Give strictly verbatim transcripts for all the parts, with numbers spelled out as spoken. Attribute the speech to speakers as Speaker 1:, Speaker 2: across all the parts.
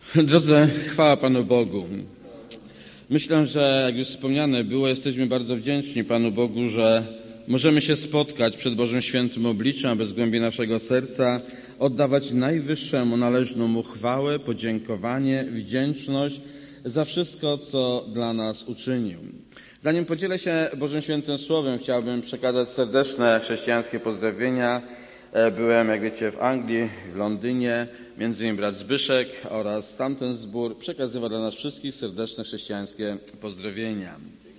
Speaker 1: Drodzy, chwała Panu Bogu. Myślę, że jak już wspomniane było, jesteśmy bardzo wdzięczni Panu Bogu, że możemy się spotkać przed Bożym Świętym Obliczem, aby z głębi naszego serca oddawać Najwyższemu należną Mu chwałę, podziękowanie, wdzięczność za wszystko, co dla nas uczynił. Zanim podzielę się Bożym Świętym Słowem, chciałbym przekazać serdeczne chrześcijańskie pozdrowienia. Byłem, jak wiecie, w Anglii, w Londynie, między innymi brat Zbyszek oraz tamten zbór przekazywał dla nas wszystkich serdeczne chrześcijańskie pozdrowienia.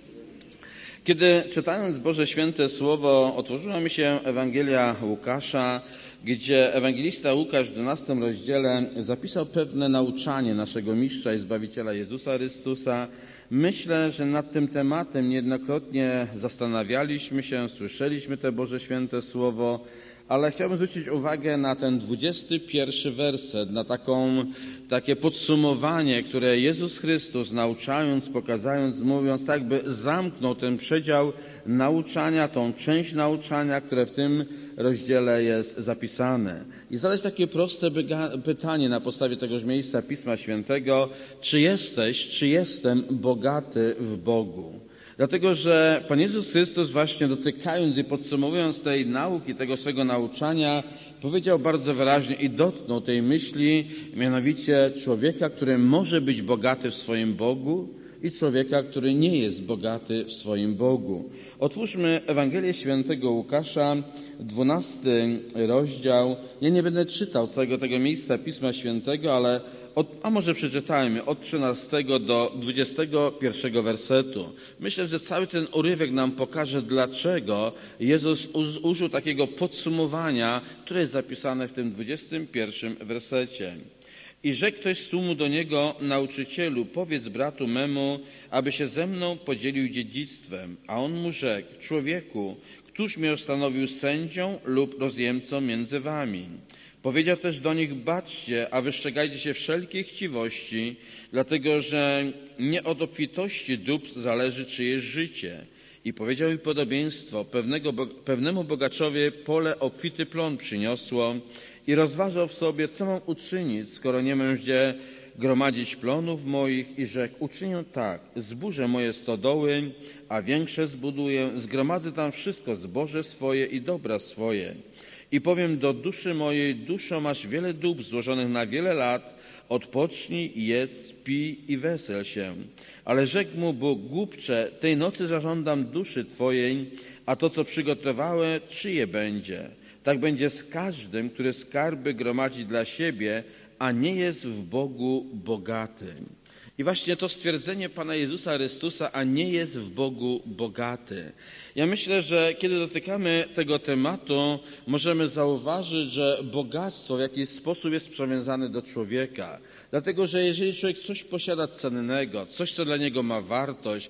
Speaker 1: Kiedy czytając Boże Święte Słowo, otworzyła mi się Ewangelia Łukasza, gdzie ewangelista Łukasz w dwunastym rozdziale zapisał pewne nauczanie naszego Mistrza i Zbawiciela Jezusa Chrystusa. Myślę, że nad tym tematem niejednokrotnie zastanawialiśmy się, słyszeliśmy te Boże Święte Słowo, ale chciałbym zwrócić uwagę na ten dwudziesty pierwszy werset, na taką, takie podsumowanie, które Jezus Chrystus, nauczając, pokazując, mówiąc, tak by zamknął ten przedział nauczania, tą część nauczania, które w tym rozdziale jest zapisane. I zadać takie proste pytanie na podstawie tegoż miejsca Pisma Świętego: czy jesteś, czy jestem bogaty w Bogu? Dlatego, że Pan Jezus Chrystus, właśnie dotykając i podsumowując tej nauki, tego swego nauczania, powiedział bardzo wyraźnie i dotknął tej myśli, mianowicie człowieka, który może być bogaty w swoim Bogu, i człowieka, który nie jest bogaty w swoim Bogu. Otwórzmy Ewangelię Świętego Łukasza, dwunasty rozdział. Ja nie będę czytał całego tego miejsca Pisma Świętego, ale od, a może przeczytajmy od trzynastego do dwudziestego pierwszego wersetu. Myślę, że cały ten urywek nam pokaże, dlaczego Jezus użył takiego podsumowania, które jest zapisane w tym dwudziestym pierwszym wersecie. I rzekł ktoś z tłumu do niego: nauczycielu, powiedz bratu memu, aby się ze mną podzielił dziedzictwem. A on mu rzekł: człowieku, któż mnie ustanowił sędzią lub rozjemcą między wami? Powiedział też do nich: baczcie, a wystrzegajcie się wszelkiej chciwości, dlatego że nie od obfitości dóbr zależy czyjeś życie. I powiedział im podobieństwo: pewnego, pewnemu bogaczowi pole obfity plon przyniosło i rozważał w sobie, co mam uczynić, skoro nie mam gdzie gromadzić plonów moich, i rzekł: uczynię tak, zburzę moje stodoły, a większe zbuduję, zgromadzę tam wszystko zboże swoje i dobra swoje. I powiem do duszy mojej: duszo, masz wiele dóbr złożonych na wiele lat, odpocznij, jedz, pij i wesel się. Ale rzekł mu Bóg: głupcze, tej nocy zażądam duszy twojej, a to, co przygotowałem, czyje będzie? Tak będzie z każdym, który skarby gromadzi dla siebie, a nie jest w Bogu bogaty. I właśnie to stwierdzenie Pana Jezusa Chrystusa: a nie jest w Bogu bogaty. Ja myślę, że kiedy dotykamy tego tematu, możemy zauważyć, że bogactwo w jakiś sposób jest przywiązane do człowieka. Dlatego, że jeżeli człowiek coś posiada cennego, coś, co dla niego ma wartość,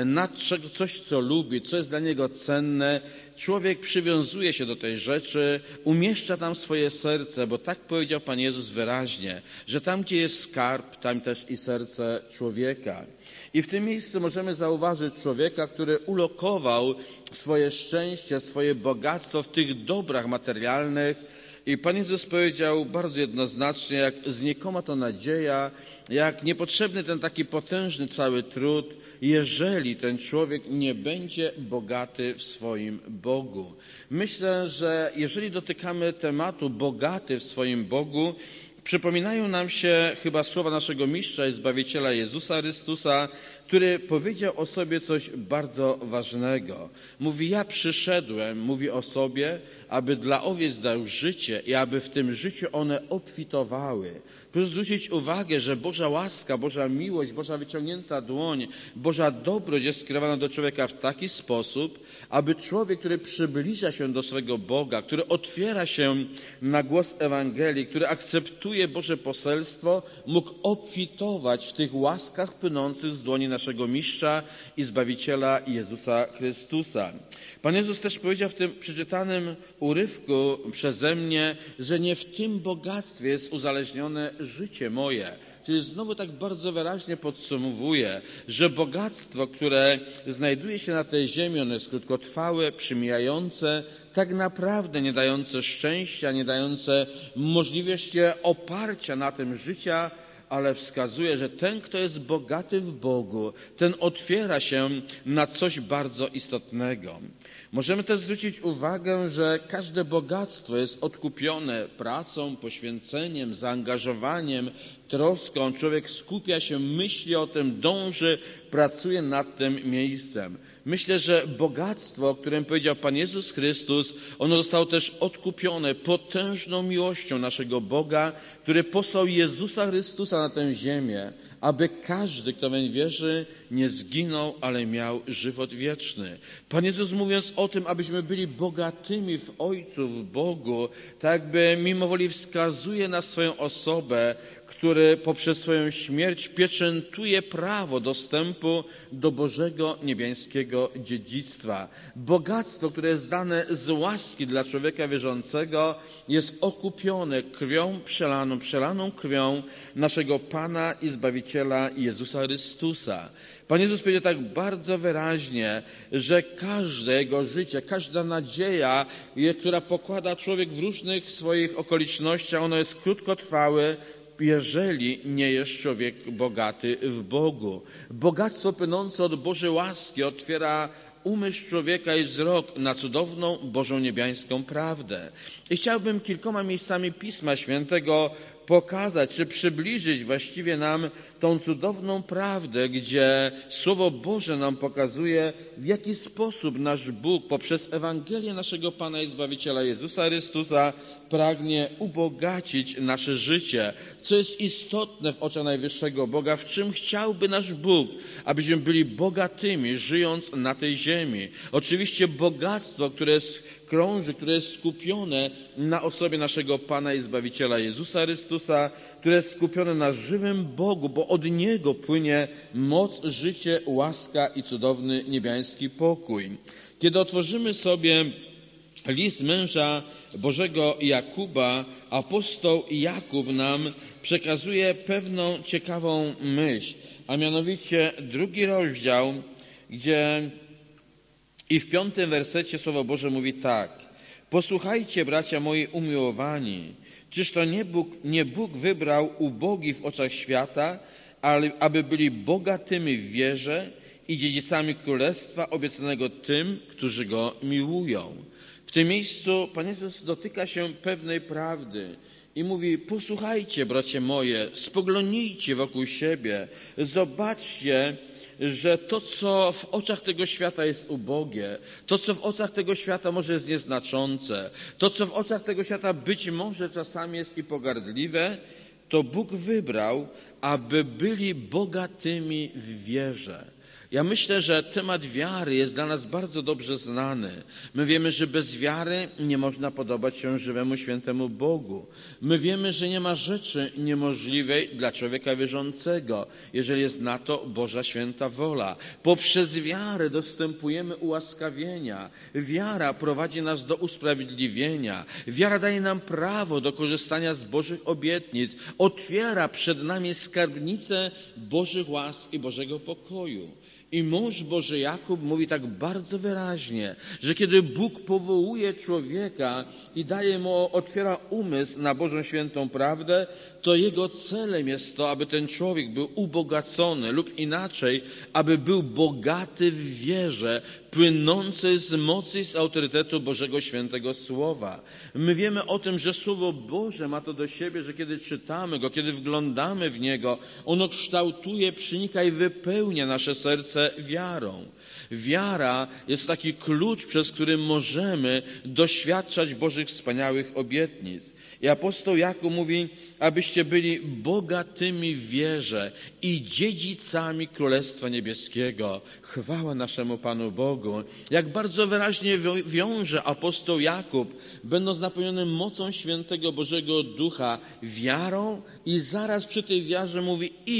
Speaker 1: coś, co lubi, co jest dla niego cenne, człowiek przywiązuje się do tej rzeczy, umieszcza tam swoje serce, bo tak powiedział Pan Jezus wyraźnie, że tam, gdzie jest skarb, tam też i serce człowieka. I w tym miejscu możemy zauważyć człowieka, który ulokował swoje szczęście, swoje bogactwo w tych dobrach materialnych. I Pan Jezus powiedział bardzo jednoznacznie, jak znikoma to nadzieja, jak niepotrzebny ten taki potężny cały trud, jeżeli ten człowiek nie będzie bogaty w swoim Bogu. Myślę, że jeżeli dotykamy tematu bogaty w swoim Bogu, przypominają nam się chyba słowa naszego Mistrza i Zbawiciela Jezusa Chrystusa, który powiedział o sobie coś bardzo ważnego. Mówi: ja przyszedłem, mówi o sobie, aby dla owiec dał życie i aby w tym życiu one obfitowały. Proszę zwrócić uwagę, że Boża łaska, Boża miłość, Boża wyciągnięta dłoń, Boża dobroć jest skierowana do człowieka w taki sposób, aby człowiek, który przybliża się do swego Boga, który otwiera się na głos Ewangelii, który akceptuje Boże poselstwo, mógł obfitować w tych łaskach płynących z dłoni naszego Mistrza i Zbawiciela Jezusa Chrystusa. Pan Jezus też powiedział w tym przeczytanym urywku przeze mnie, że nie w tym bogactwie jest uzależnione życie moje. Czyli znowu tak bardzo wyraźnie podsumowuje, że bogactwo, które znajduje się na tej ziemi, ono jest krótkotrwałe, przymijające, tak naprawdę nie dające szczęścia, nie dające możliwości oparcia na tym życia, ale wskazuje, że ten, kto jest bogaty w Bogu, ten otwiera się na coś bardzo istotnego. Możemy też zwrócić uwagę, że każde bogactwo jest odkupione pracą, poświęceniem, zaangażowaniem, troską. Człowiek skupia się, myśli o tym, dąży, pracuje nad tym miejscem. Myślę, że bogactwo, o którym powiedział Pan Jezus Chrystus, ono zostało też odkupione potężną miłością naszego Boga, który posłał Jezusa Chrystusa na tę ziemię, aby każdy, kto weń wierzy, nie zginął, ale miał żywot wieczny. Pan Jezus, mówiąc o tym, abyśmy byli bogatymi w Ojcu, w Bogu, tak jakby mimowoli wskazuje na swoją osobę, który poprzez swoją śmierć pieczętuje prawo dostępu do Bożego niebiańskiego dziedzictwa. Bogactwo, które jest dane z łaski dla człowieka wierzącego, jest okupione krwią przelaną, przelaną krwią naszego Pana i Zbawiciela Jezusa Chrystusa. Pan Jezus powiedział tak bardzo wyraźnie, że każde jego życie, każda nadzieja, która pokłada człowiek w różnych swoich okolicznościach, ono jest krótkotrwałe, jeżeli nie jest człowiek bogaty w Bogu. Bogactwo płynące od Bożej łaski otwiera umysł człowieka i wzrok na cudowną Bożą niebiańską prawdę. I chciałbym kilkoma miejscami Pisma Świętego pokazać, czy przybliżyć właściwie nam tą cudowną prawdę, gdzie Słowo Boże nam pokazuje, w jaki sposób nasz Bóg poprzez Ewangelię naszego Pana i Zbawiciela Jezusa Chrystusa pragnie ubogacić nasze życie. Co jest istotne w oczach najwyższego Boga, w czym chciałby nasz Bóg, abyśmy byli bogatymi, żyjąc na tej ziemi. Oczywiście bogactwo, które jest krąży, które jest skupione na osobie naszego Pana i Zbawiciela Jezusa Chrystusa, które jest skupione na żywym Bogu, bo od Niego płynie moc, życie, łaska i cudowny niebiański pokój. Kiedy otworzymy sobie list męża Bożego Jakuba, apostoł Jakub nam przekazuje pewną ciekawą myśl, a mianowicie drugi rozdział, gdzie i w piątym wersecie Słowo Boże mówi tak: posłuchajcie, bracia moi umiłowani, czyż to nie Bóg, nie Bóg wybrał ubogich w oczach świata, ale aby byli bogatymi w wierze i dziedzicami królestwa obiecanego tym, którzy Go miłują. W tym miejscu Pan Jezus dotyka się pewnej prawdy i mówi: posłuchajcie, bracie moje, spoglądnijcie wokół siebie, zobaczcie, że to, co w oczach tego świata jest ubogie, to, co w oczach tego świata może jest nieznaczące, to, co w oczach tego świata być może czasami jest i pogardliwe, to Bóg wybrał, aby byli bogatymi w wierze. Ja myślę, że temat wiary jest dla nas bardzo dobrze znany. My wiemy, że bez wiary nie można podobać się żywemu, świętemu Bogu. My wiemy, że nie ma rzeczy niemożliwej dla człowieka wierzącego, jeżeli jest na to Boża święta wola. Poprzez wiarę dostępujemy ułaskawienia. Wiara prowadzi nas do usprawiedliwienia. Wiara daje nam prawo do korzystania z Bożych obietnic. Otwiera przed nami skarbnicę Bożych łask i Bożego pokoju. I mąż Boży Jakub mówi tak bardzo wyraźnie, że kiedy Bóg powołuje człowieka i daje mu, otwiera umysł na Bożą świętą prawdę, to jego celem jest to, aby ten człowiek był ubogacony lub inaczej, aby był bogaty w wierze, płynący z mocy i z autorytetu Bożego Świętego Słowa. My wiemy o tym, że Słowo Boże ma to do siebie, że kiedy czytamy go, kiedy wglądamy w niego, ono kształtuje, przenika i wypełnia nasze serce wiarą. Wiara jest taki klucz, przez który możemy doświadczać Bożych wspaniałych obietnic. I apostoł Jakub mówi, abyście byli bogatymi w wierze i dziedzicami Królestwa Niebieskiego. Chwała naszemu Panu Bogu. Jak bardzo wyraźnie wiąże apostoł Jakub, będąc napełnionym mocą świętego Bożego Ducha, wiarą i zaraz przy tej wiarze mówi i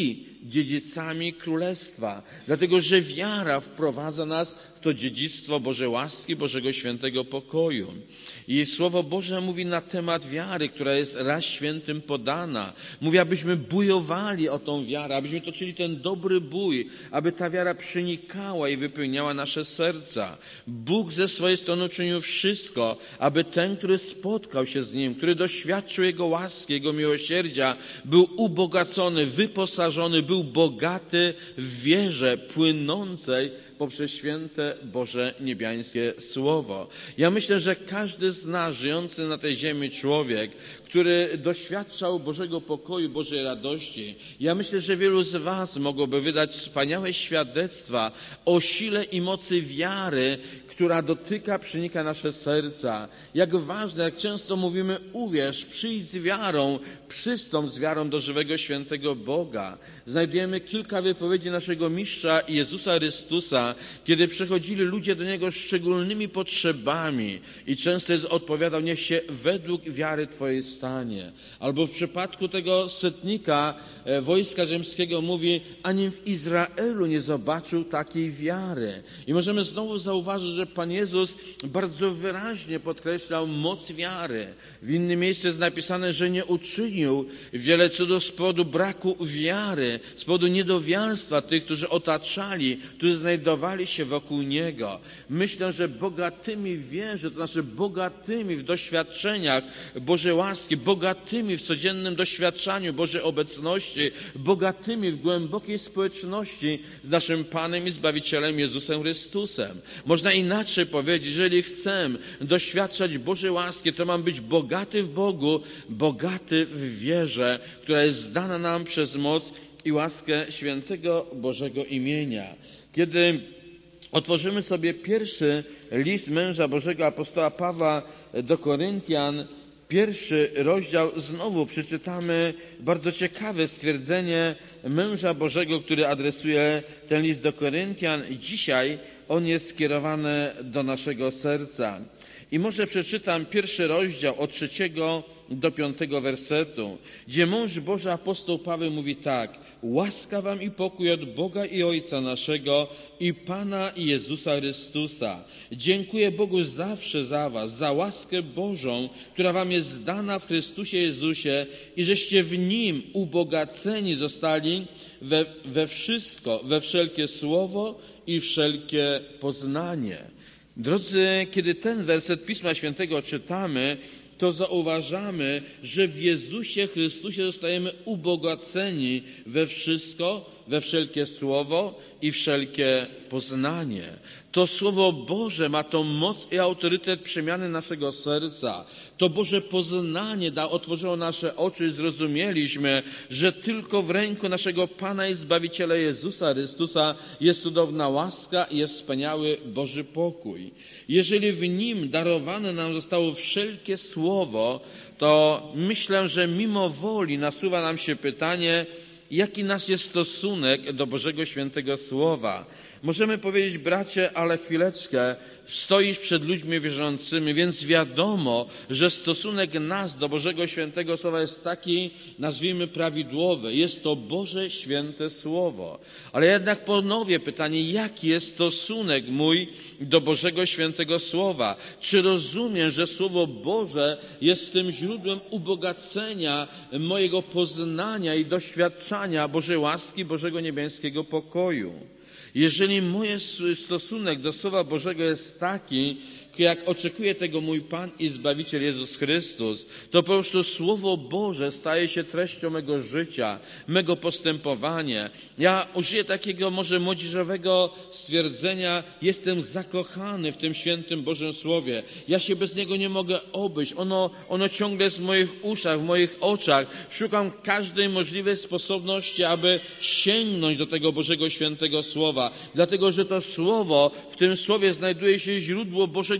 Speaker 1: dziedzicami Królestwa. Dlatego, że wiara wprowadza nas w to dziedzictwo Bożej łaski, Bożego świętego pokoju. I Słowo Boże mówi na temat wiary, która jest raz świętym podana. Mówi, abyśmy bujowali o tą wiarę, abyśmy toczyli ten dobry bój, aby ta wiara przenikała i wypełniała nasze serca. Bóg ze swojej strony uczynił wszystko, aby ten, który spotkał się z Nim, który doświadczył Jego łaski, Jego miłosierdzia, był ubogacony, wyposażony, był bogaty w wierze płynącej poprzez święte Boże niebiańskie Słowo. Ja myślę, że każdy z nas żyjący na tej ziemi człowiek, który doświadczał Bożego pokoju, Bożej radości, ja myślę, że wielu z was mogłoby wydać wspaniałe świadectwa o sile i mocy wiary, która dotyka, przenika nasze serca. Jak ważne, jak często mówimy, uwierz, przyjdź z wiarą, przystąp z wiarą do żywego, świętego Boga. Znajdujemy kilka wypowiedzi naszego mistrza Jezusa Chrystusa, kiedy przychodzili ludzie do Niego z szczególnymi potrzebami i często jest odpowiadał, niech się według wiary Twojej stanie. Albo w przypadku tego setnika e, wojska rzymskiego mówi, anim w Izraelu nie zobaczył takiej wiary. I możemy znowu zauważyć, że Pan Jezus bardzo wyraźnie podkreślał moc wiary. W innym miejscu jest napisane, że nie uczynił wiele cudów z powodu braku wiary, z powodu niedowiarstwa tych, którzy otaczali, którzy znajdowali się wokół Niego. Myślę, że bogatymi w wierze, to znaczy bogatymi w doświadczeniach Bożej łaski, bogatymi w codziennym doświadczaniu Bożej obecności, bogatymi w głębokiej społeczności z naszym Panem i Zbawicielem Jezusem Chrystusem. Można inaczej powiedzieć, jeżeli chcę doświadczać Bożej łaski, to mam być bogaty w Bogu, bogaty w wierze, która jest dana nam przez moc i łaskę świętego Bożego imienia. Kiedy otworzymy sobie pierwszy list męża Bożego apostoła Pawła do Koryntian, pierwszy rozdział, znowu przeczytamy bardzo ciekawe stwierdzenie męża Bożego, który adresuje ten list do Koryntian. Dzisiaj on jest skierowany do naszego serca. I może przeczytam pierwszy rozdział od trzeciego do piątego wersetu, gdzie mąż Boży apostoł Paweł mówi tak: łaska wam i pokój od Boga i Ojca naszego i Pana Jezusa Chrystusa. Dziękuję Bogu zawsze za was, za łaskę Bożą, która wam jest dana w Chrystusie Jezusie i żeście w Nim ubogaceni zostali we, we wszystko, we wszelkie słowo i wszelkie poznanie. Drodzy, kiedy ten werset Pisma Świętego czytamy, to zauważamy, że w Jezusie Chrystusie zostajemy ubogaceni we wszystko, we wszelkie słowo i wszelkie poznanie. To Słowo Boże ma tą moc i autorytet przemiany naszego serca. To Boże poznanie da, otworzyło nasze oczy i zrozumieliśmy, że tylko w ręku naszego Pana i Zbawiciela Jezusa Chrystusa jest cudowna łaska i jest wspaniały Boży pokój. Jeżeli w Nim darowane nam zostało wszelkie słowo, to myślę, że mimo woli nasuwa nam się pytanie, jaki nasz jest stosunek do Bożego Świętego Słowa. Możemy powiedzieć, bracie, ale chwileczkę, stoisz przed ludźmi wierzącymi, więc wiadomo, że stosunek nas do Bożego Świętego Słowa jest taki, nazwijmy, prawidłowy. Jest to Boże Święte Słowo. Ale jednak ponowię pytanie, jaki jest stosunek mój do Bożego Świętego Słowa? Czy rozumiem, że Słowo Boże jest tym źródłem ubogacenia mojego poznania i doświadczania Bożej łaski, Bożego niebiańskiego pokoju? Jeżeli mój stosunek do Słowa Bożego jest taki, jak oczekuje tego mój Pan i Zbawiciel Jezus Chrystus, to po prostu Słowo Boże staje się treścią mego życia, mego postępowania. Ja użyję takiego może młodzieżowego stwierdzenia, jestem zakochany w tym świętym Bożym Słowie. Ja się bez niego nie mogę obejść. Ono, ono ciągle jest w moich uszach, w moich oczach. Szukam każdej możliwej sposobności, aby sięgnąć do tego Bożego Świętego Słowa. Dlatego, że to Słowo, w tym Słowie znajduje się źródło Bożego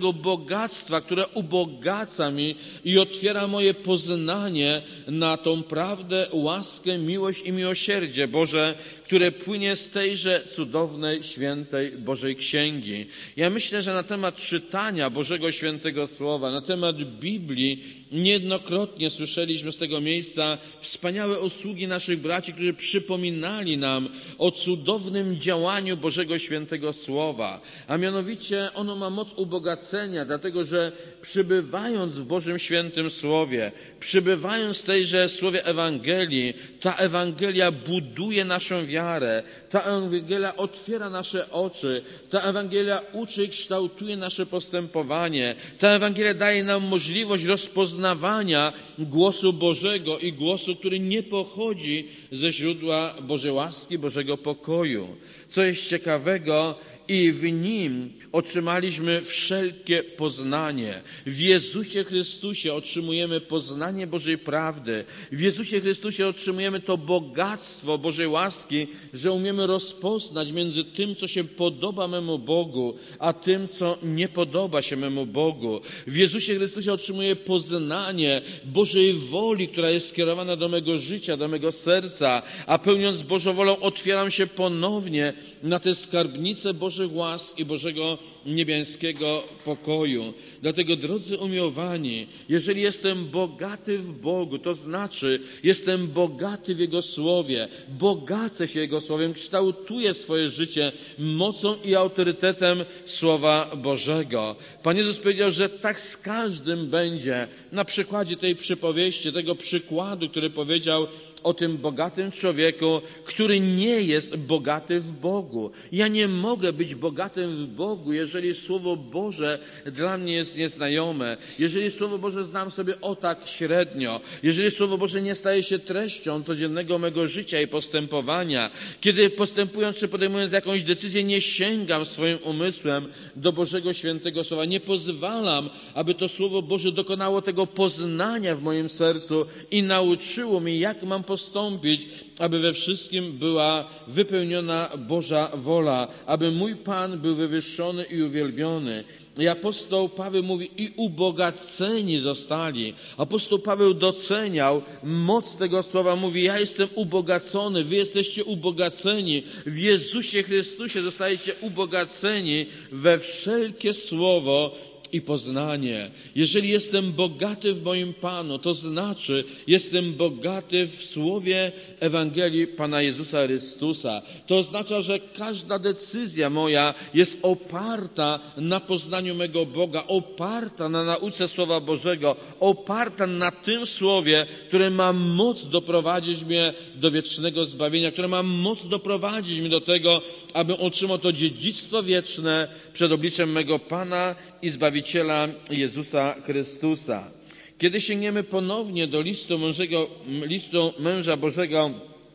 Speaker 1: Bożego bogactwa, które ubogaca mi i otwiera moje poznanie na tą prawdę, łaskę, miłość i miłosierdzie Boże, które płynie z tejże cudownej, świętej Bożej Księgi. Ja myślę, że na temat czytania Bożego Świętego Słowa, na temat Biblii niejednokrotnie słyszeliśmy z tego miejsca wspaniałe usługi naszych braci, którzy przypominali nam o cudownym działaniu Bożego Świętego Słowa. A mianowicie ono ma moc ubogacenia, dlatego że przybywając w Bożym Świętym Słowie, przybywając w tejże Słowie Ewangelii, ta Ewangelia buduje naszą wiarę, ta Ewangelia otwiera nasze oczy, ta Ewangelia uczy i kształtuje nasze postępowanie, ta Ewangelia daje nam możliwość rozpoznawania głosu Bożego i głosu, który nie pochodzi ze źródła Bożej łaski, Bożego pokoju. Co jest ciekawego, i w Nim otrzymaliśmy wszelkie poznanie. W Jezusie Chrystusie otrzymujemy poznanie Bożej prawdy. W Jezusie Chrystusie otrzymujemy to bogactwo Bożej łaski, że umiemy rozpoznać między tym, co się podoba memu Bogu, a tym, co nie podoba się memu Bogu. W Jezusie Chrystusie otrzymuję poznanie Bożej woli, która jest skierowana do mego życia, do mego serca, a pełniąc Bożą wolą otwieram się ponownie na te skarbnice Bożej łask i Bożego niebiańskiego pokoju. Dlatego, drodzy umiłowani, jeżeli jestem bogaty w Bogu, to znaczy jestem bogaty w Jego Słowie, bogacę się Jego Słowem, kształtuję swoje życie mocą i autorytetem Słowa Bożego. Pan Jezus powiedział, że tak z każdym będzie. Na przykładzie tej przypowieści, tego przykładu, który powiedział o tym bogatym człowieku, który nie jest bogaty w Bogu. Ja nie mogę być bogatym w Bogu, jeżeli Słowo Boże dla mnie jest nieznajome, jeżeli Słowo Boże znam sobie o tak średnio, jeżeli Słowo Boże nie staje się treścią codziennego mego życia i postępowania, kiedy postępując czy podejmując jakąś decyzję nie sięgam swoim umysłem do Bożego Świętego Słowa, nie pozwalam, aby to Słowo Boże dokonało tego poznania w moim sercu i nauczyło mnie, jak mam postąpić, aby we wszystkim była wypełniona Boża wola, aby mój Pan był wywyższony i uwielbiony. I apostoł Paweł mówi, i ubogaceni zostali. Apostoł Paweł doceniał moc tego słowa, mówi, ja jestem ubogacony, wy jesteście ubogaceni. W Jezusie Chrystusie zostajecie ubogaceni we wszelkie słowo i poznanie. Jeżeli jestem bogaty w moim Panu, to znaczy jestem bogaty w słowie Ewangelii Pana Jezusa Chrystusa. To oznacza, że każda decyzja moja jest oparta na poznaniu mego Boga, oparta na nauce Słowa Bożego, oparta na tym Słowie, które ma moc doprowadzić mnie do wiecznego zbawienia, które ma moc doprowadzić mnie do tego, abym otrzymał to dziedzictwo wieczne przed obliczem mego Pana i Zbawiciela Jezusa Chrystusa. Kiedy sięgniemy ponownie do listu, mężego, listu męża Bożego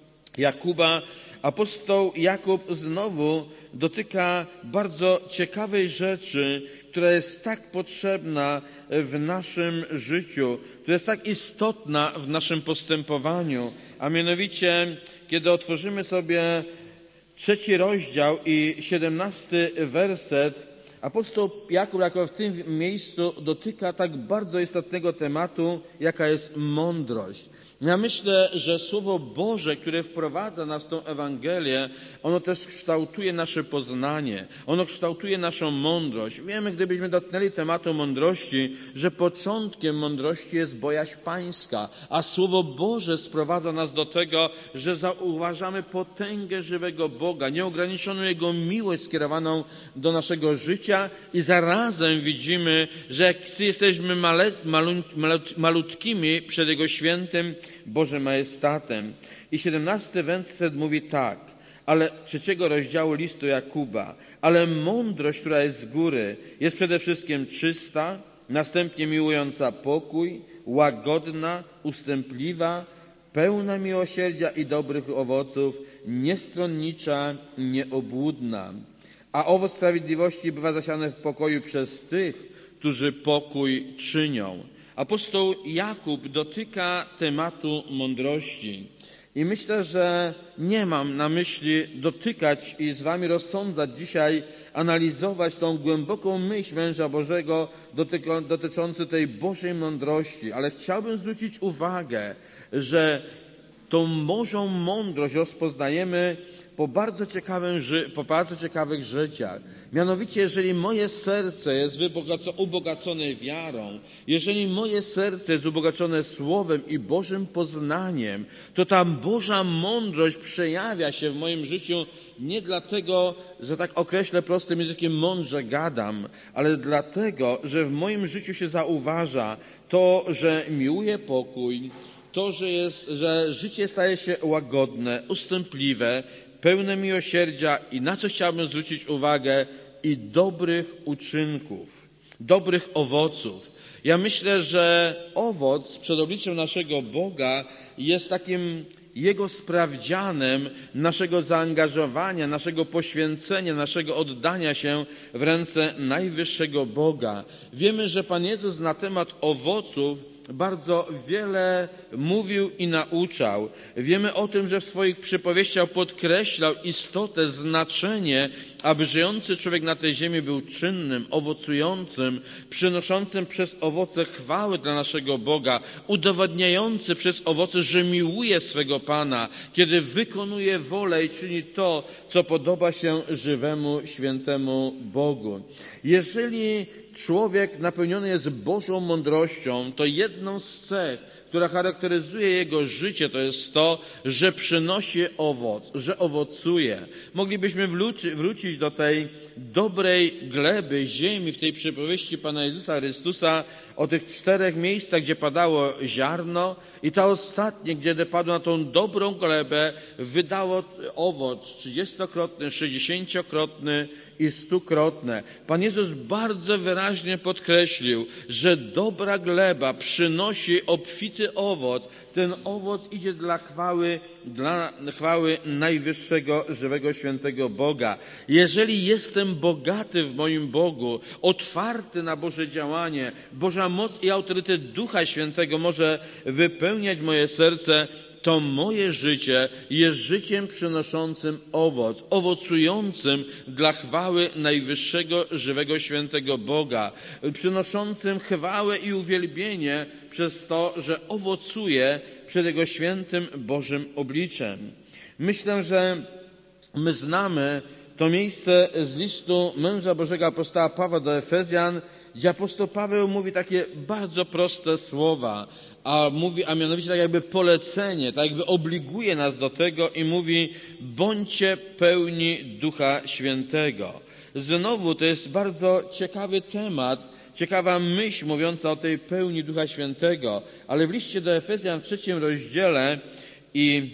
Speaker 1: Jakuba, apostoł Jakub znowu dotyka bardzo ciekawej rzeczy, która jest tak potrzebna w naszym życiu, która jest tak istotna w naszym postępowaniu, a mianowicie, kiedy otworzymy sobie trzeci rozdział i siedemnasty werset, apostoł Jakub jako w tym miejscu dotyka tak bardzo istotnego tematu, jaka jest mądrość. Ja myślę, że Słowo Boże, które wprowadza nas w tą Ewangelię, ono też kształtuje nasze poznanie, ono kształtuje naszą mądrość. Wiemy, gdybyśmy dotknęli tematu mądrości, że początkiem mądrości jest bojaźń pańska, a Słowo Boże sprowadza nas do tego, że zauważamy potęgę żywego Boga, nieograniczoną Jego miłość skierowaną do naszego życia i zarazem widzimy, że jak jesteśmy malet, malut, malut, malutkimi przed Jego świętym Bożym majestatem. I siedemnasty werset mówi tak, ale trzeciego rozdziału listu Jakuba, ale mądrość, która jest z góry, jest przede wszystkim czysta, następnie miłująca pokój, łagodna, ustępliwa, pełna miłosierdzia i dobrych owoców, niestronnicza, nieobłudna. A owoc sprawiedliwości bywa zasiany w pokoju przez tych, którzy pokój czynią. Apostoł Jakub dotyka tematu mądrości. I myślę, że nie mam na myśli dotykać i z wami rozsądzać dzisiaj, analizować tą głęboką myśl męża Bożego dotyko, dotyczącą tej Bożej mądrości, ale chciałbym zwrócić uwagę, że tą Bożą mądrość rozpoznajemy po bardzo ciekawym, po bardzo ciekawych życiach. Mianowicie, jeżeli moje serce jest ubogacone wiarą, jeżeli moje serce jest ubogacone Słowem i Bożym poznaniem, to ta Boża mądrość przejawia się w moim życiu nie dlatego, że tak określę prostym językiem, mądrze gadam, ale dlatego, że w moim życiu się zauważa to, że miłuję pokój, to, że, jest, że życie staje się łagodne, ustępliwe, pełne miłosierdzia i na co chciałbym zwrócić uwagę, i dobrych uczynków, dobrych owoców. Ja myślę, że owoc przed obliczem naszego Boga jest takim Jego sprawdzianem naszego zaangażowania, naszego poświęcenia, naszego oddania się w ręce najwyższego Boga. Wiemy, że Pan Jezus na temat owoców bardzo wiele mówił i nauczał. Wiemy o tym, że w swoich przypowieściach podkreślał istotę, znaczenie, aby żyjący człowiek na tej ziemi był czynnym, owocującym, przynoszącym przez owoce chwały dla naszego Boga, udowadniający przez owoce, że miłuje swego Pana, kiedy wykonuje wolę i czyni to, co podoba się żywemu, świętemu Bogu. Jeżeli człowiek napełniony jest Bożą mądrością, to jedną z cech, która charakteryzuje jego życie, to jest to, że przynosi owoc, że owocuje. Moglibyśmy wrócić do tej dobrej gleby ziemi w tej przypowieści Pana Jezusa Chrystusa o tych czterech miejscach, gdzie padało ziarno, i to ostatnie, gdzie padło na tą dobrą glebę, wydało owoc trzydziestokrotny, sześćdziesięciokrotny i stukrotne. Pan Jezus bardzo wyraźnie podkreślił, że dobra gleba przynosi obfity owoc. Ten owoc idzie dla chwały, dla chwały najwyższego, żywego, świętego Boga. Jeżeli jestem bogaty w moim Bogu, otwarty na Boże działanie, Boża moc i autorytet Ducha Świętego może wypełniać moje serce, to moje życie jest życiem przynoszącym owoc, owocującym dla chwały najwyższego, żywego, świętego Boga, przynoszącym chwałę i uwielbienie przez to, że owocuje przed Jego świętym Bożym obliczem. Myślę, że my znamy to miejsce z listu męża Bożego apostoła Pawła do Efezjan, gdzie apostoł Paweł mówi takie bardzo proste słowa, a mówi, a mianowicie tak jakby polecenie, tak jakby obliguje nas do tego i mówi: bądźcie pełni Ducha Świętego. Znowu to jest bardzo ciekawy temat, ciekawa myśl mówiąca o tej pełni Ducha Świętego, ale w liście do Efezjan w trzecim rozdziale i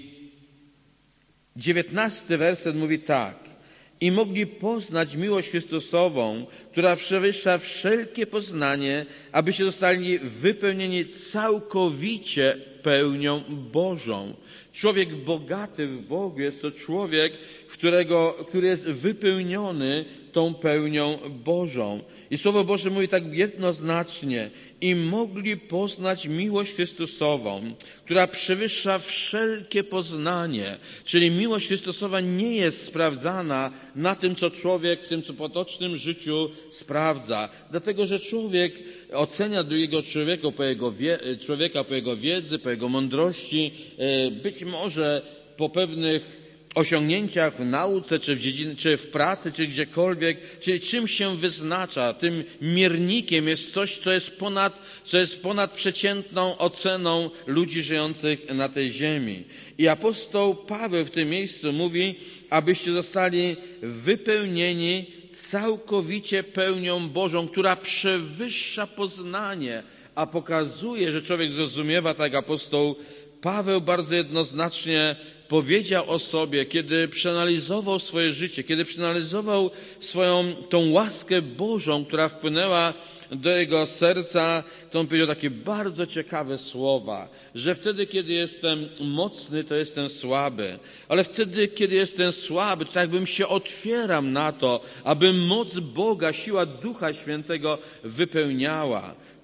Speaker 1: dziewiętnasty werset mówi tak: i mogli poznać miłość Chrystusową, która przewyższa wszelkie poznanie, abyście zostali wypełnieni całkowicie pełnią Bożą. Człowiek bogaty w Bogu jest to człowiek, którego, który jest wypełniony tą pełnią Bożą. I Słowo Boże mówi tak jednoznacznie: i mogli poznać miłość Chrystusową, która przewyższa wszelkie poznanie. Czyli miłość Chrystusowa nie jest sprawdzana na tym, co człowiek w tym co potocznym życiu sprawdza. Dlatego, że człowiek ocenia drugiego człowieka po jego, wie, człowieka po jego wiedzy, po jego mądrości, być może po pewnych osiągnięciach w nauce, czy w dziedzinie, czy w pracy, czy gdziekolwiek, czyli czym się wyznacza. Tym miernikiem jest coś, co jest ponad, co jest ponad przeciętną oceną ludzi żyjących na tej ziemi. I apostoł Paweł w tym miejscu mówi, abyście zostali wypełnieni całkowicie pełnią Bożą, która przewyższa poznanie, a pokazuje, że człowiek zrozumiewa, tak jak apostoł Paweł bardzo jednoznacznie powiedział o sobie, kiedy przeanalizował swoje życie, kiedy przeanalizował swoją tą łaskę Bożą, która wpłynęła do jego serca, to on powiedział takie bardzo ciekawe słowa, że wtedy, kiedy jestem mocny, to jestem słaby, ale wtedy, kiedy jestem słaby, to jakbym się otwieram na to, aby moc Boga, siła Ducha Świętego wypełniała.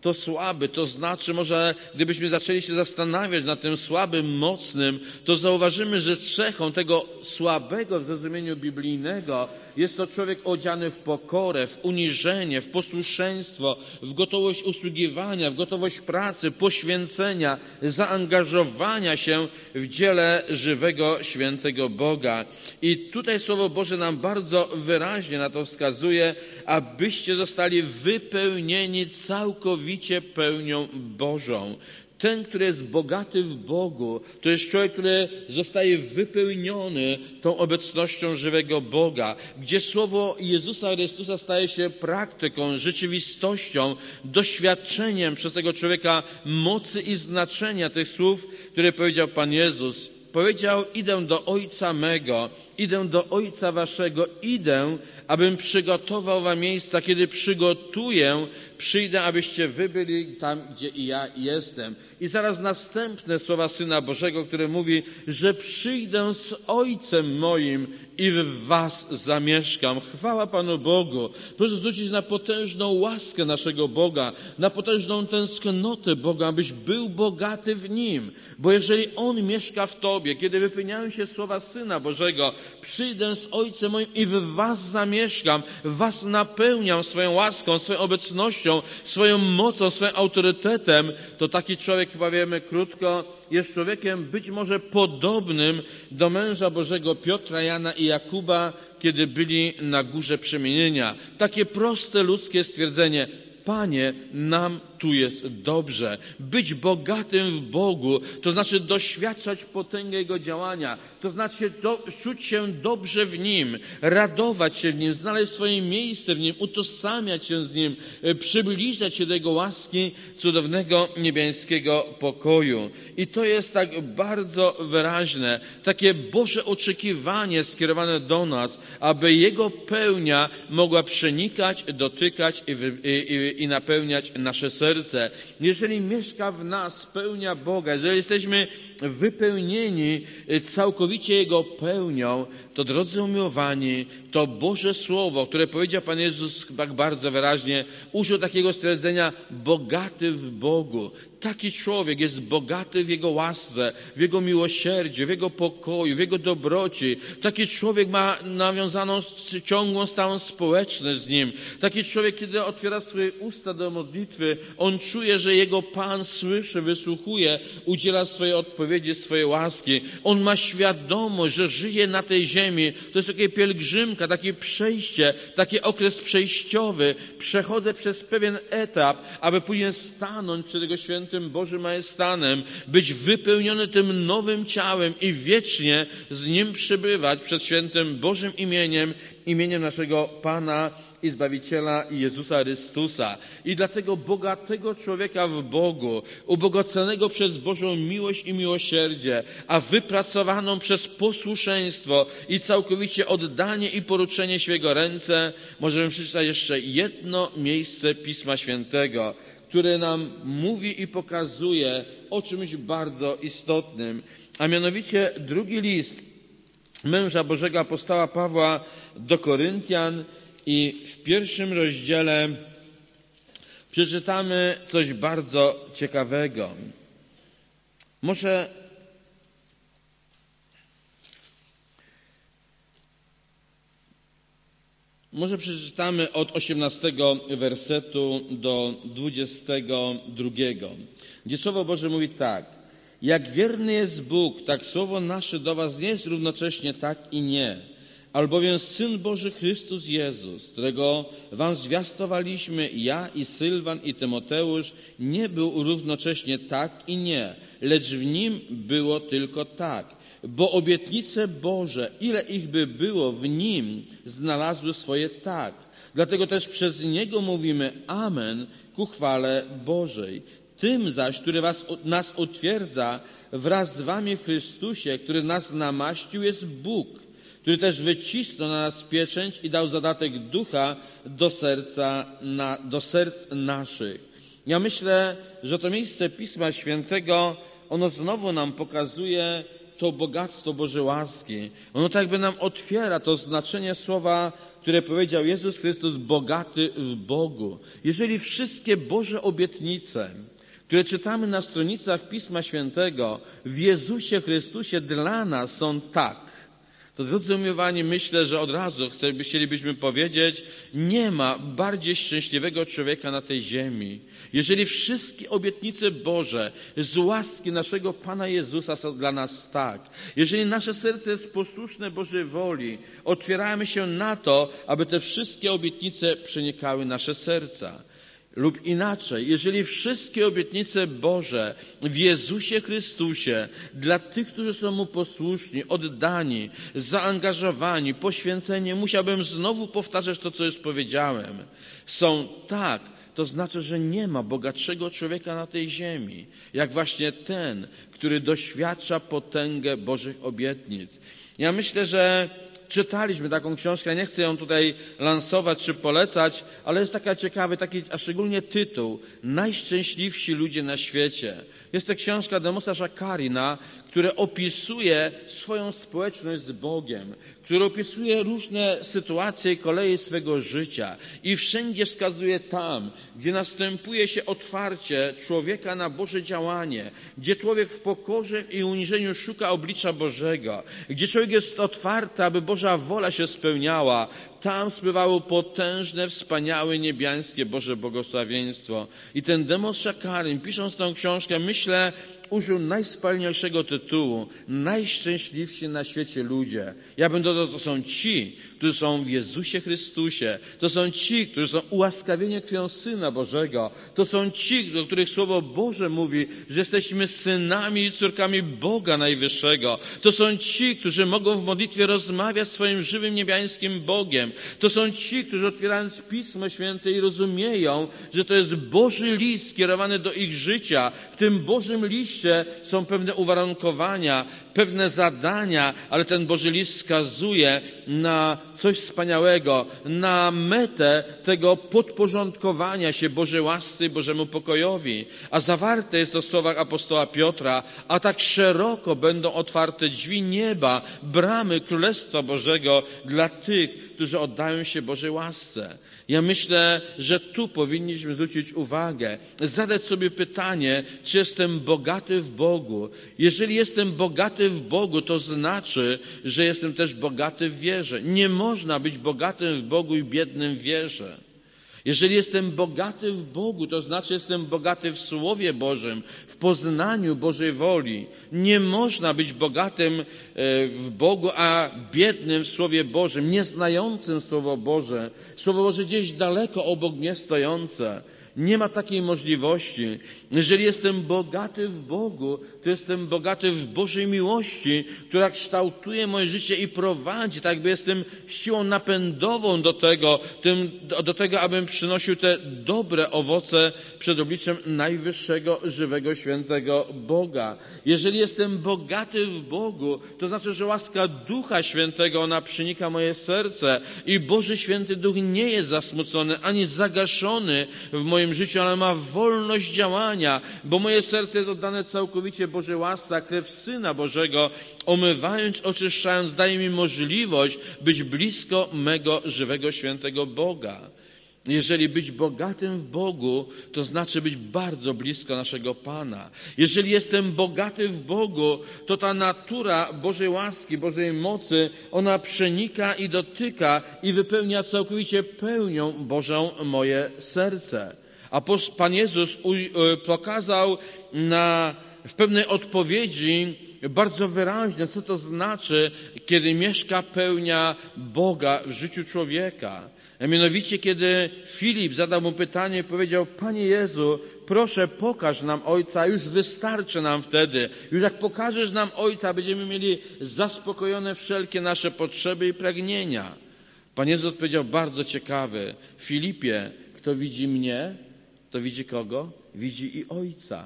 Speaker 1: to słaby, to znaczy może gdybyśmy zaczęli się zastanawiać nad tym słabym, mocnym, to zauważymy, że cechą tego słabego w zrozumieniu biblijnego jest to człowiek odziany w pokorę, w uniżenie, w posłuszeństwo, w gotowość usługiwania, w gotowość pracy, poświęcenia, zaangażowania się w dziele żywego, świętego Boga. I tutaj Słowo Boże nam bardzo wyraźnie na to wskazuje, abyście zostali wypełnieni całkowicie pełnią Bożą. Ten, który jest bogaty w Bogu, to jest człowiek, który zostaje wypełniony tą obecnością żywego Boga, gdzie Słowo Jezusa Chrystusa staje się praktyką, rzeczywistością, doświadczeniem przez tego człowieka mocy i znaczenia tych słów, które powiedział Pan Jezus. Powiedział, idę do Ojca mego, idę do Ojca waszego, idę, abym przygotował wam miejsca. Kiedy przygotuję, przyjdę, abyście wy byli tam, gdzie i ja jestem. I zaraz następne słowa Syna Bożego, które mówi, że przyjdę z Ojcem moim i w was zamieszkam. Chwała Panu Bogu. Proszę zwrócić na potężną łaskę naszego Boga, na potężną tęsknotę Boga, abyś był bogaty w Nim. Bo jeżeli On mieszka w tobie, kiedy wypełniają się słowa Syna Bożego, przyjdę z Ojcem moim i w was zamieszkam, was napełniam swoją łaską, swoją obecnością, swoją mocą, swoim autorytetem, to taki człowiek, powiemy krótko, jest człowiekiem być może podobnym do męża Bożego Piotra, Jana i Jakuba, kiedy byli na górze przemienienia. Takie proste ludzkie stwierdzenie: Panie, nam tu jest dobrze. Być bogatym w Bogu, to znaczy doświadczać potęgę Jego działania, to znaczy do, czuć się dobrze w Nim, radować się w Nim, znaleźć swoje miejsce w Nim, utożsamiać się z Nim, przybliżać się do Jego łaski, cudownego niebiańskiego pokoju. I to jest tak bardzo wyraźne, takie Boże oczekiwanie skierowane do nas, aby Jego pełnia mogła przenikać, dotykać i, wy, i, i napełniać nasze serce. Jeżeli mieszka w nas pełnia Boga, jeżeli jesteśmy wypełnieni całkowicie Jego pełnią, to drodzy umiłowani, to Boże Słowo, które powiedział Pan Jezus tak bardzo wyraźnie, użył takiego stwierdzenia: bogaty w Bogu. Taki człowiek jest bogaty w Jego łasce, w Jego miłosierdziu, w Jego pokoju, w Jego dobroci. Taki człowiek ma nawiązaną ciągłą, stałą społeczność z Nim. Taki człowiek, kiedy otwiera swoje usta do modlitwy, on czuje, że Jego Pan słyszy, wysłuchuje, udziela swojej odpowiedzi, swojej łaski. On ma świadomość, że żyje na tej ziemi. To jest takie pielgrzymka, takie przejście, taki okres przejściowy. Przechodzę przez pewien etap, aby później stanąć przed Jego świętym Bożym majestanem, być wypełniony tym nowym ciałem i wiecznie z Nim przebywać przed świętym Bożym imieniem, imieniem naszego Pana i Zbawiciela Jezusa Chrystusa. I dlatego bogatego człowieka w Bogu, ubogoconego przez Bożą miłość i miłosierdzie, a wypracowaną przez posłuszeństwo i całkowicie oddanie i poruczenie się w Jego ręce, możemy przeczytać jeszcze jedno miejsce Pisma Świętego, które nam mówi i pokazuje o czymś bardzo istotnym, a mianowicie drugi list męża Bożego apostoła Pawła do Koryntian, i w pierwszym rozdziale przeczytamy coś bardzo ciekawego. Może Może przeczytamy od osiemnastego wersetu do dwudziestego drugiego, gdzie Słowo Boże mówi tak: jak wierny jest Bóg, tak słowo nasze do was nie jest równocześnie tak i nie. Albowiem Syn Boży Chrystus Jezus, którego wam zwiastowaliśmy ja i Sylwan i Tymoteusz, nie był równocześnie tak i nie, lecz w nim było tylko tak. Bo obietnice Boże, ile ich by było, w nim znalazły swoje tak. Dlatego też przez Niego mówimy amen ku chwale Bożej. Tym zaś, który was, nas utwierdza wraz z wami w Chrystusie, który nas namaścił, jest Bóg, który też wycisnął na nas pieczęć i dał zadatek ducha do serca, na, do serc naszych. Ja myślę, że to miejsce Pisma Świętego, ono znowu nam pokazuje to bogactwo Bożej łaski. Ono tak jakby nam otwiera to znaczenie słowa, które powiedział Jezus Chrystus, bogaty w Bogu. Jeżeli wszystkie Boże obietnice, które czytamy na stronicach Pisma Świętego, w Jezusie Chrystusie dla nas są tak, to drodzy umiłowani, myślę, że od razu chcielibyśmy powiedzieć, nie ma bardziej szczęśliwego człowieka na tej ziemi. Jeżeli wszystkie obietnice Boże z łaski naszego Pana Jezusa są dla nas tak, jeżeli nasze serce jest posłuszne Bożej woli, otwieramy się na to, aby te wszystkie obietnice przenikały nasze serca. Lub inaczej, jeżeli wszystkie obietnice Boże w Jezusie Chrystusie dla tych, którzy są Mu posłuszni, oddani, zaangażowani, poświęceni, musiałbym znowu powtarzać to, co już powiedziałem, są tak, to znaczy, że nie ma bogatszego człowieka na tej ziemi, jak właśnie ten, który doświadcza potęgę Bożych obietnic. Ja myślę, że czytaliśmy taką książkę, ja nie chcę ją tutaj lansować czy polecać, ale jest taka ciekawy, taki, a szczególnie tytuł, Najszczęśliwsi ludzie na świecie. Jest to książka Demosa Szakarina, która opisuje swoją społeczność z Bogiem, który opisuje różne sytuacje i koleje swego życia i wszędzie wskazuje tam, gdzie następuje się otwarcie człowieka na Boże działanie, gdzie człowiek w pokorze i uniżeniu szuka oblicza Bożego, gdzie człowiek jest otwarty, aby Boża wola się spełniała, tam spływało potężne, wspaniałe, niebiańskie Boże błogosławieństwo. I ten Demos Szakarin, pisząc tę książkę, myślę, użył najwspanialszego tytułu, najszczęśliwsi na świecie ludzie. Ja bym dodał, to są ci, którzy są w Jezusie Chrystusie. To są ci, którzy są ułaskawieni krwią Syna Bożego. To są ci, do których Słowo Boże mówi, że jesteśmy synami i córkami Boga Najwyższego. To są ci, którzy mogą w modlitwie rozmawiać z swoim żywym niebiańskim Bogiem. To są ci, którzy otwierając Pismo Święte i rozumieją, że to jest Boży list skierowany do ich życia. W tym Bożym liście są pewne uwarunkowania, pewne zadania, ale ten Boży list wskazuje na coś wspaniałego, na metę tego podporządkowania się Bożej łasce i Bożemu pokojowi. A zawarte jest to w słowach apostoła Piotra, a tak szeroko będą otwarte drzwi nieba, bramy Królestwa Bożego dla tych, którzy oddają się Bożej łasce. Ja myślę, że tu powinniśmy zwrócić uwagę, zadać sobie pytanie, czy jestem bogaty w Bogu. Jeżeli jestem bogaty w Bogu, to znaczy, że jestem też bogaty w wierze. Nie można być bogatym w Bogu i biednym w wierze. Jeżeli jestem bogaty w Bogu, to znaczy, że jestem bogaty w Słowie Bożym, w poznaniu Bożej woli. Nie można być bogatym w Bogu, a biednym w Słowie Bożym, nieznającym Słowo Boże. Słowo Boże gdzieś daleko obok mnie stojące. Nie ma takiej możliwości. Jeżeli jestem bogaty w Bogu, to jestem bogaty w Bożej miłości, która kształtuje moje życie i prowadzi, tak jakby jestem siłą napędową do tego, tym, do, do tego, abym przynosił te dobre owoce przed obliczem najwyższego, żywego, świętego Boga. Jeżeli jestem bogaty w Bogu, to znaczy, że łaska Ducha Świętego, ona przenika moje serce i Boży Święty Duch nie jest zasmucony, ani zagaszony w moim życiu, ale ma wolność działania, bo moje serce jest oddane całkowicie Bożej łasce, a krew Syna Bożego, omywając, oczyszczając, daje mi możliwość być blisko mego żywego, świętego Boga. Jeżeli być bogatym w Bogu, to znaczy być bardzo blisko naszego Pana. Jeżeli jestem bogaty w Bogu, to ta natura Bożej łaski, Bożej mocy, ona przenika i dotyka i wypełnia całkowicie pełnią Bożą moje serce. A Pan Jezus pokazał na, w pewnej odpowiedzi bardzo wyraźnie, co to znaczy, kiedy mieszka pełnia Boga w życiu człowieka. A mianowicie, kiedy Filip zadał mu pytanie i powiedział: Panie Jezu, proszę, pokaż nam Ojca, już wystarczy nam wtedy. Już jak pokażesz nam Ojca, będziemy mieli zaspokojone wszelkie nasze potrzeby i pragnienia. Pan Jezus odpowiedział bardzo ciekawy: Filipie, kto widzi mnie, to widzi kogo? Widzi i Ojca.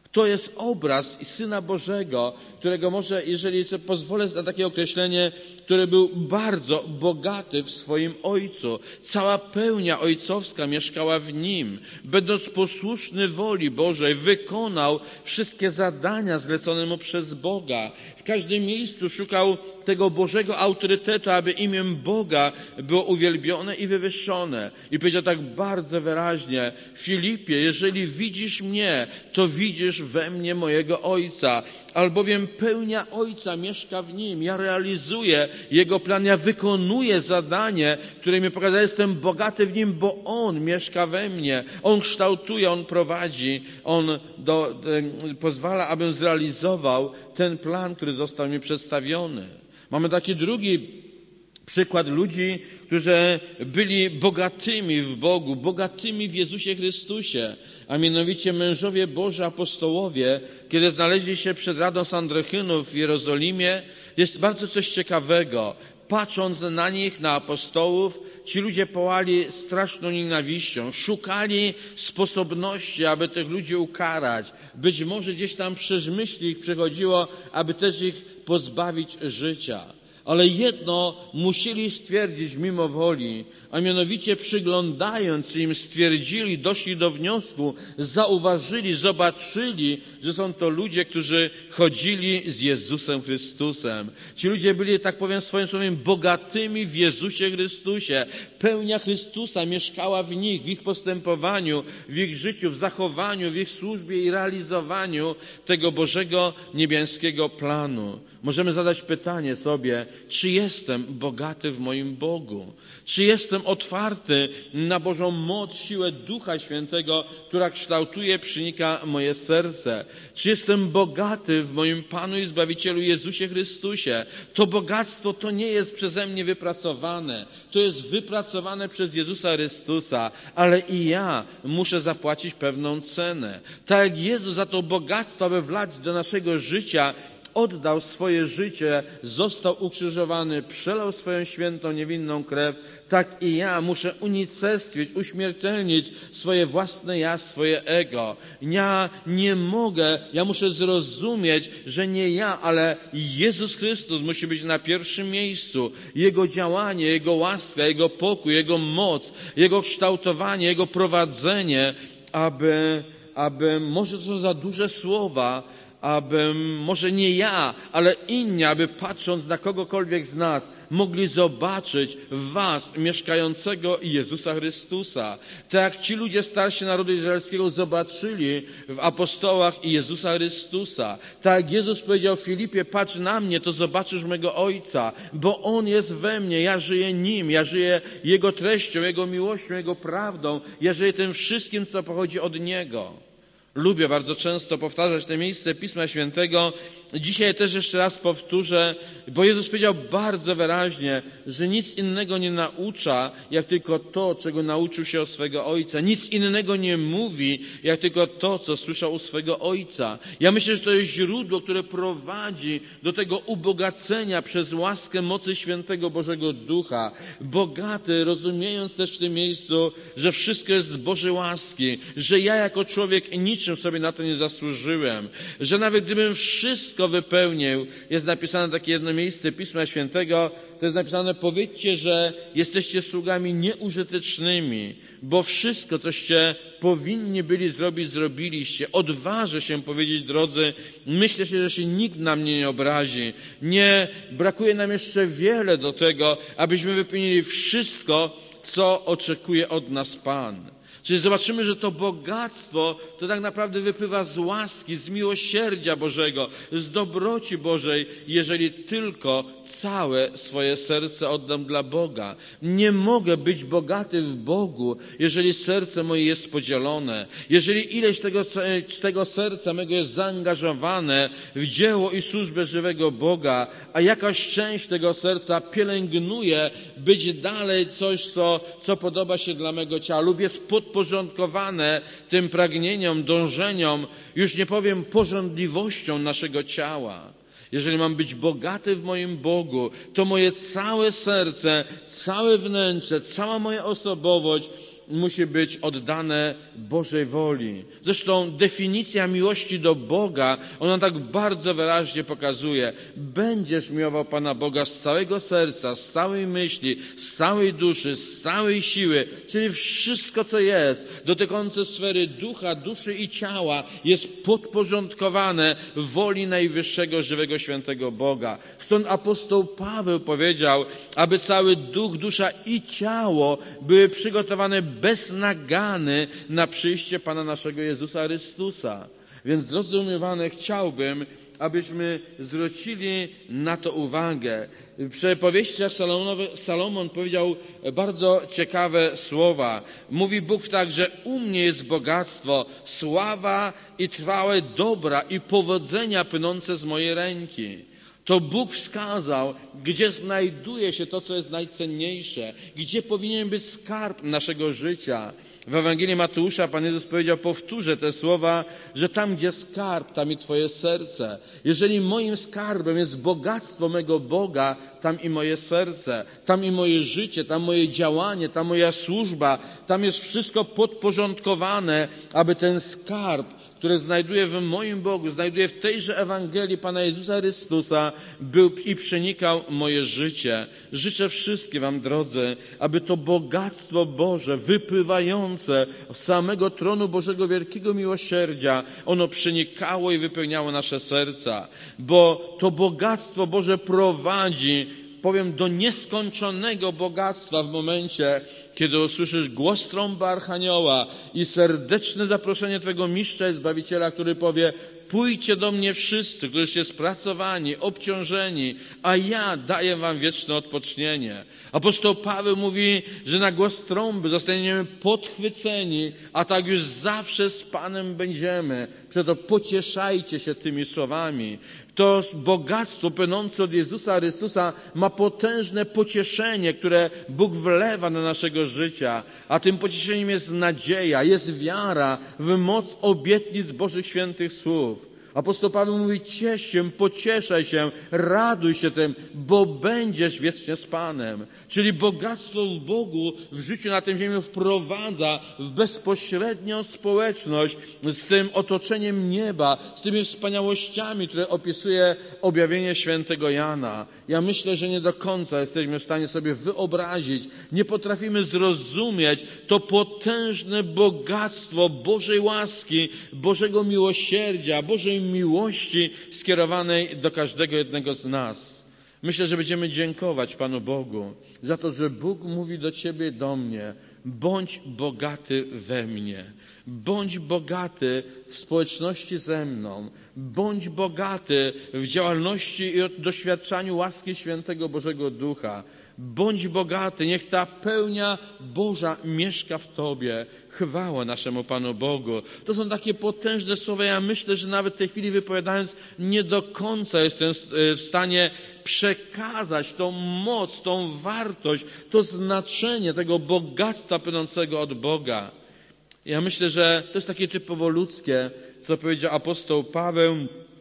Speaker 1: To jest obraz Syna Bożego, którego może, jeżeli sobie pozwolę na takie określenie, który był bardzo bogaty w swoim Ojcu. Cała pełnia ojcowska mieszkała w Nim. Będąc posłuszny woli Bożej, wykonał wszystkie zadania zlecone Mu przez Boga. W każdym miejscu szukał tego Bożego autorytetu, aby imię Boga było uwielbione i wywyższone. I powiedział tak bardzo wyraźnie: Filipie, jeżeli widzisz mnie, to widzisz we mnie mojego Ojca, albowiem pełnia Ojca mieszka w Nim. Ja realizuję Jego plan, ja wykonuję zadanie, które mi pokazuje. Jestem bogaty w Nim, bo On mieszka we mnie. On kształtuje, On prowadzi, On do, do, pozwala, abym zrealizował ten plan, który został mi przedstawiony. Mamy taki drugi przykład ludzi, którzy byli bogatymi w Bogu, bogatymi w Jezusie Chrystusie, a mianowicie mężowie Boży apostołowie, kiedy znaleźli się przed Radą Sanhedrynów w Jerozolimie. Jest bardzo coś ciekawego. Patrząc na nich, na apostołów, ci ludzie pałali straszną nienawiścią, szukali sposobności, aby tych ludzi ukarać. Być może gdzieś tam przez myśli ich przychodziło, aby też ich pozbawić życia. Ale jedno musieli stwierdzić mimo woli, a mianowicie przyglądając im stwierdzili, doszli do wniosku, zauważyli, zobaczyli, że są to ludzie, którzy chodzili z Jezusem Chrystusem. Ci ludzie byli, tak powiem swoim słowem, bogatymi w Jezusie Chrystusie. Pełnia Chrystusa mieszkała w nich, w ich postępowaniu, w ich życiu, w zachowaniu, w ich służbie i realizowaniu tego Bożego niebieskiego planu. Możemy zadać pytanie sobie, czy jestem bogaty w moim Bogu? Czy jestem otwarty na Bożą moc, siłę Ducha Świętego, która kształtuje, przenika moje serce? Czy jestem bogaty w moim Panu i Zbawicielu Jezusie Chrystusie? To bogactwo to nie jest przeze mnie wypracowane. To jest wypracowane przez Jezusa Chrystusa, ale i ja muszę zapłacić pewną cenę. Tak jak Jezus za to bogactwo, aby wlać do naszego życia, oddał swoje życie, został ukrzyżowany, przelał swoją świętą, niewinną krew, tak i ja muszę unicestwić, uśmiertelnić swoje własne ja, swoje ego. Ja nie mogę, ja muszę zrozumieć, że nie ja, ale Jezus Chrystus musi być na pierwszym miejscu. Jego działanie, Jego łaska, Jego pokój, Jego moc, Jego kształtowanie, Jego prowadzenie, aby, aby może to są za duże słowa, abym, może nie ja, ale inni, aby patrząc na kogokolwiek z nas, mogli zobaczyć w was mieszkającego Jezusa Chrystusa. Tak jak ci ludzie starsi narodu izraelskiego zobaczyli w apostołach Jezusa Chrystusa. Tak jak Jezus powiedział Filipie, patrz na mnie, to zobaczysz mego Ojca, bo On jest we mnie, ja żyję Nim, ja żyję Jego treścią, Jego miłością, Jego prawdą, ja żyję tym wszystkim, co pochodzi od Niego. Lubię bardzo często powtarzać te miejsce Pisma Świętego. Dzisiaj też jeszcze raz powtórzę, bo Jezus powiedział bardzo wyraźnie, że nic innego nie naucza, jak tylko to, czego nauczył się od swego Ojca. Nic innego nie mówi, jak tylko to, co słyszał u swego Ojca. Ja myślę, że to jest źródło, które prowadzi do tego ubogacenia przez łaskę mocy Świętego Bożego Ducha. Bogaty, rozumiejąc też w tym miejscu, że wszystko jest z Bożej łaski, że ja jako człowiek niczym sobie na to nie zasłużyłem, że nawet gdybym wszystko wypełnił, jest napisane takie jedno miejsce Pisma Świętego, to jest napisane, powiedzcie, że jesteście sługami nieużytecznymi, bo wszystko, coście powinni byli zrobić, zrobiliście. Odważę się powiedzieć, drodzy, myślę się, że się nikt na mnie nie obrazi. Nie, brakuje nam jeszcze wiele do tego, abyśmy wypełnili wszystko, co oczekuje od nas Pan. Czyli zobaczymy, że to bogactwo to tak naprawdę wypływa z łaski, z miłosierdzia Bożego, z dobroci Bożej, jeżeli tylko całe swoje serce oddam dla Boga. Nie mogę być bogaty w Bogu, jeżeli serce moje jest podzielone, jeżeli ileś tego, tego serca mego jest zaangażowane w dzieło i służbę żywego Boga, a jakaś część tego serca pielęgnuje być dalej coś, co, co podoba się dla mego ciała lub jest podporządkowane tym pragnieniom, dążeniom, już nie powiem pożądliwością naszego ciała. Jeżeli mam być bogaty w moim Bogu, to moje całe serce, całe wnętrze, cała moja osobowość musi być oddane Bożej woli. Zresztą definicja miłości do Boga, ona tak bardzo wyraźnie pokazuje. Będziesz miłował Pana Boga z całego serca, z całej myśli, z całej duszy, z całej siły, czyli wszystko, co jest, dotyczące sfery ducha, duszy i ciała, jest podporządkowane woli najwyższego, żywego, świętego Boga. Stąd apostoł Paweł powiedział, aby cały duch, dusza i ciało były przygotowane bez nagany na przyjście Pana naszego Jezusa Chrystusa. Więc zrozumiane chciałbym, abyśmy zwrócili na to uwagę. W przypowieściach Salomon powiedział bardzo ciekawe słowa. Mówi Bóg tak, że u mnie jest bogactwo, sława i trwałe dobra i powodzenia płynące z mojej ręki. To Bóg wskazał, gdzie znajduje się to, co jest najcenniejsze, gdzie powinien być skarb naszego życia. W Ewangelii Mateusza Pan Jezus powiedział, powtórzę te słowa, że tam, gdzie skarb, tam i Twoje serce. Jeżeli moim skarbem jest bogactwo mego Boga, tam i moje serce, tam i moje życie, tam moje działanie, tam moja służba, tam jest wszystko podporządkowane, aby ten skarb, które znajduję w moim Bogu, znajduję w tejże Ewangelii Pana Jezusa Chrystusa, był i przenikał moje życie. Życzę wszystkim Wam, drodzy, aby to bogactwo Boże, wypływające z samego tronu Bożego wielkiego miłosierdzia, ono przenikało i wypełniało nasze serca. Bo to bogactwo Boże prowadzi, powiem, do nieskończonego bogactwa w momencie, kiedy usłyszysz głos trąby Archanioła i serdeczne zaproszenie Twego Mistrza i Zbawiciela, który powie, pójdźcie do mnie wszyscy, którzy są spracowani, obciążeni, a ja daję wam wieczne odpocznienie. Apostoł Paweł mówi, że na głos trąby zostaniemy podchwyceni, a tak już zawsze z Panem będziemy. Przeto pocieszajcie się tymi słowami. To bogactwo płynące od Jezusa Chrystusa ma potężne pocieszenie, które Bóg wlewa na naszego życia. A tym pocieszeniem jest nadzieja, jest wiara w moc obietnic Bożych świętych słów. Apostoł Paweł mówi, ciesz się, pocieszaj się, raduj się tym, bo będziesz wiecznie z Panem. Czyli bogactwo w Bogu w życiu na tym ziemi wprowadza w bezpośrednią społeczność z tym otoczeniem nieba, z tymi wspaniałościami, które opisuje objawienie świętego Jana. Ja myślę, że nie do końca jesteśmy w stanie sobie wyobrazić, nie potrafimy zrozumieć to potężne bogactwo Bożej łaski, Bożego miłosierdzia, Bożej miłości skierowanej do każdego jednego z nas. Myślę, że będziemy dziękować Panu Bogu za to, że Bóg mówi do Ciebie i do mnie, bądź bogaty we mnie, bądź bogaty w społeczności ze mną, bądź bogaty w działalności i doświadczaniu łaski świętego Bożego Ducha. Bądź bogaty, niech ta pełnia Boża mieszka w Tobie. Chwała naszemu Panu Bogu. To są takie potężne słowa. Ja myślę, że nawet w tej chwili wypowiadając, nie do końca jestem w stanie przekazać tą moc, tą wartość, to znaczenie tego bogactwa płynącego od Boga. Ja myślę, że to jest takie typowo ludzkie, co powiedział apostoł Paweł,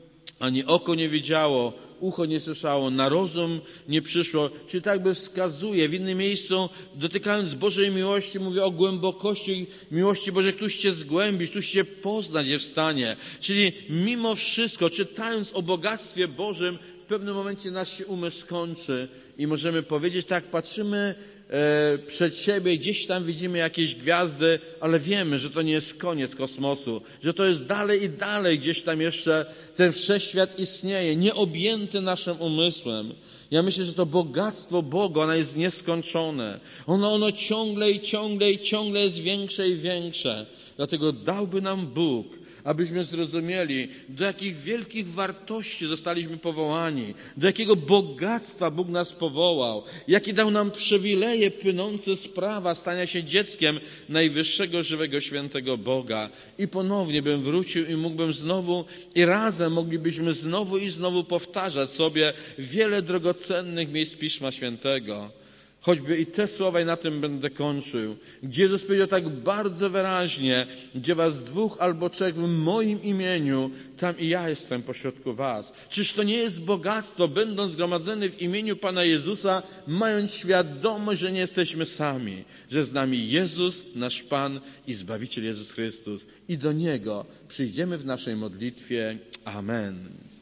Speaker 1: ani oko nie widziało, ucho nie słyszało, na rozum nie przyszło. Czyli tak by wskazuje. W innym miejscu, dotykając Bożej miłości, mówi o głębokości miłości Bożej, któż Cię zgłębić, któż Cię poznać jest w stanie. Czyli mimo wszystko, czytając o bogactwie Bożym, w pewnym momencie nasz się umysł kończy i możemy powiedzieć tak, patrzymy e, przed siebie, gdzieś tam widzimy jakieś gwiazdy, ale wiemy, że to nie jest koniec kosmosu, że to jest dalej i dalej, gdzieś tam jeszcze ten wszechświat istnieje, nieobjęty naszym umysłem. Ja myślę, że to bogactwo Boga, ono jest nieskończone. Ono, ono ciągle i ciągle i ciągle jest większe i większe. Dlatego dałby nam Bóg, abyśmy zrozumieli, do jakich wielkich wartości zostaliśmy powołani, do jakiego bogactwa Bóg nas powołał, jakie dał nam przywileje płynące z prawa stania się dzieckiem najwyższego, żywego, świętego Boga. I ponownie bym wrócił i mógłbym znowu i razem moglibyśmy znowu i znowu powtarzać sobie wiele drogocennych miejsc Pisma Świętego. Choćby i te słowa, i na tym będę kończył, gdzie Jezus powiedział tak bardzo wyraźnie, gdzie was dwóch albo trzech w moim imieniu, tam i ja jestem pośrodku was. Czyż to nie jest bogactwo, będąc zgromadzony w imieniu Pana Jezusa, mając świadomość, że nie jesteśmy sami, że z nami Jezus, nasz Pan i Zbawiciel Jezus Chrystus. I do Niego przyjdziemy w naszej modlitwie. Amen.